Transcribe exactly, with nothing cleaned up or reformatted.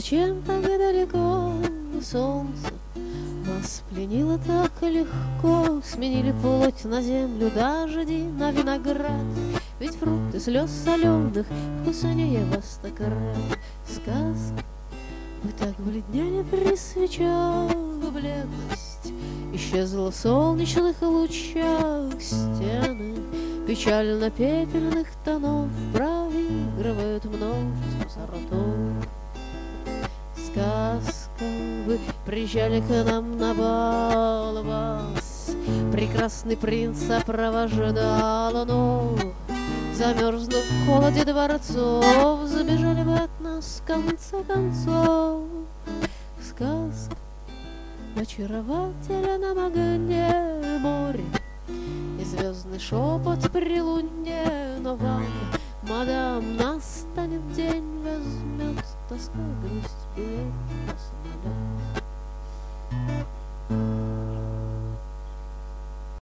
Зачем так далеко солнце вас пленило так легко? Сменили плоть на землю, дожди на виноград. Ведь фрукты слез соленых вкуснее вас так рад. Сказка, вы так бледнели при свечах, бледность исчезла в солнечных лучах. Стены печально-пепельных тонов проигрывают множество сортов. Сказка, вы приезжали к нам на бал, вас прекрасный принц сопровождал, но, замерзнув в холоде дворцов, забежали вы от нас в конце концов. Сказка в очаровательном огне море и звездный шепот при луне. Но вам, мадам, настанет день, возьмет тоска, грусть